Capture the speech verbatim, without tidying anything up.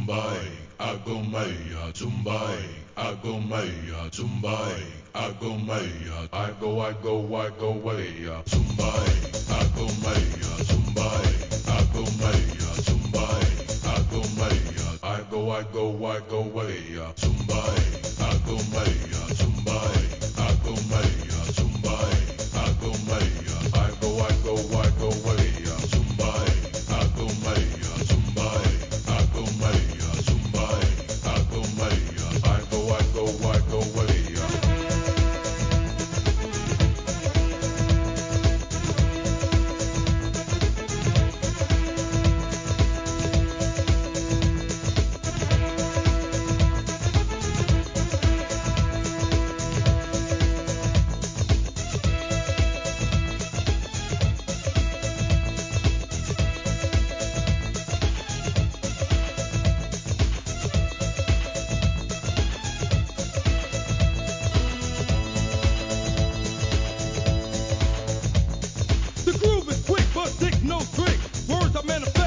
tumbai, agomaya, tumbai, agomaya, tumbai, agomaya, I go, I go, I go, way, tumbai, agomaya, tumbai, agomaya, tumbai, agomaya, I go, I go, I go, way, tumbai, agomaya.